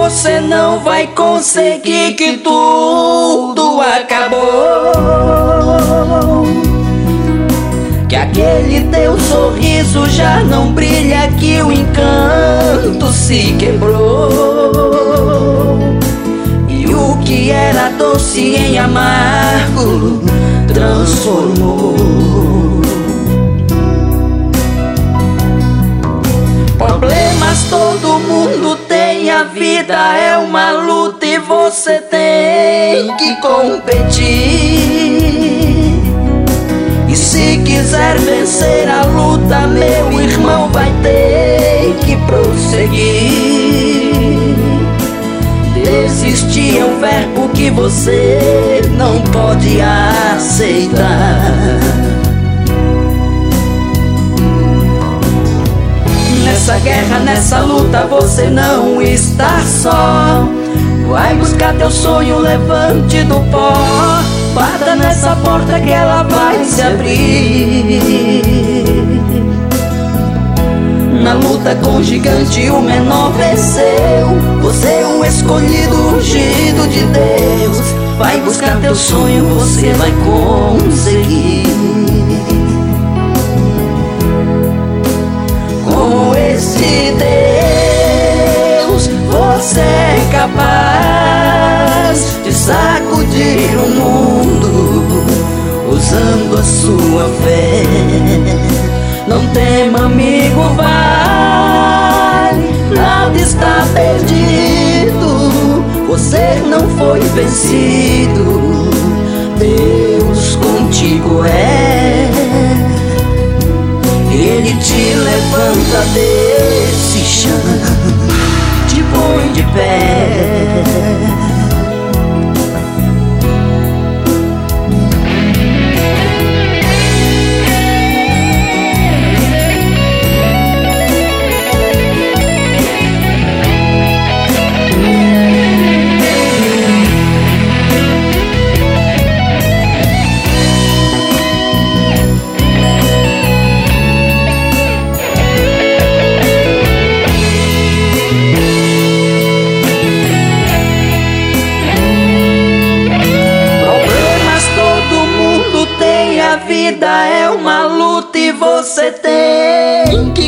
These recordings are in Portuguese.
você não vai conseguir, que tudo acabou, que aquele teu sorriso já não brilha, que o encanto se quebrou, e o que era doce em amargo transformou. Problemas todo mundo tem, a vida é uma luta e você tem que competir. E se quiser vencer a luta, meu irmão, vai ter que prosseguir. Desistir é um verbo que você não pode aceitar. Nessa guerra, nessa luta, você não está só. Vai buscar teu sonho, levante do pó. Bata nessa porta que ela vai se abrir. Na luta com o gigante, o menor venceu. Você é um escolhido, ungido de Deus. Vai buscar teu sonho, você vai conseguir. Com esse Deus, você é capaz de sacudir o mundo usando a sua fé. Não tema, amigo, vai, nada está perdido. Você não foi vencido, Deus contigo é. Ele te levanta desse chão, te põe de pé. A vida é uma luta e você tem que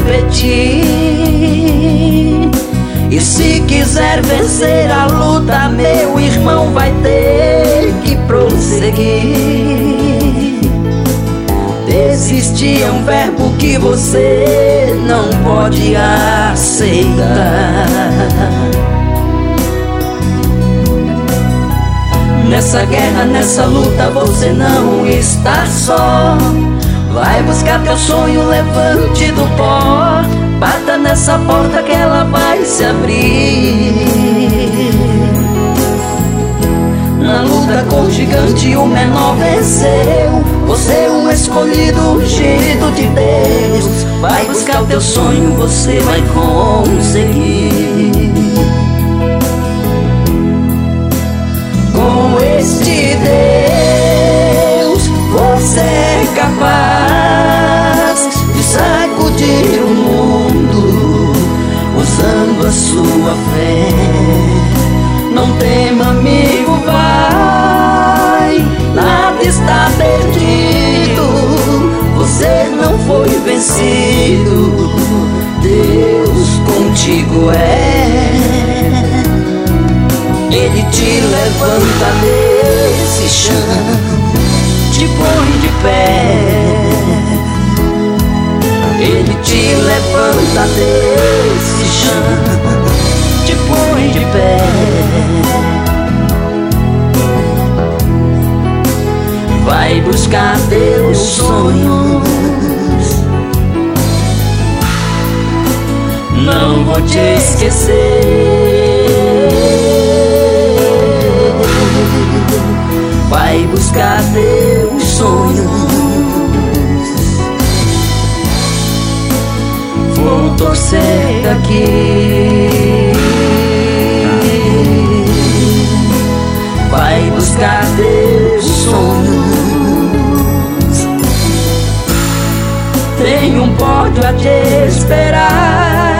competir. E se quiser vencer a luta, meu irmão, vai ter que prosseguir. Desistir é um verbo que você não pode aceitar. Nessa guerra, nessa luta, você não está só. Vai buscar teu sonho, levante do pó. Bata nessa porta que ela vai se abrir. Na luta com o gigante, o menor venceu. Você é um escolhido, ungido de Deus. Vai buscar o teu sonho, você vai conseguir. Com este Deus, você é capaz de sacudir o mundo usando a sua fé. Não tema, amigo, vai, nada está perdido. Você não foi vencido, Deus contigo é. Ele te levanta desse chão, te põe de pé. Ele te levanta desse chão, te põe de pé. Vai buscar teus sonhos, não vou te esquecer. Vai buscar teus sonhos, vou torcer daqui. Vai buscar teus sonhos, tem um pódio a te esperar.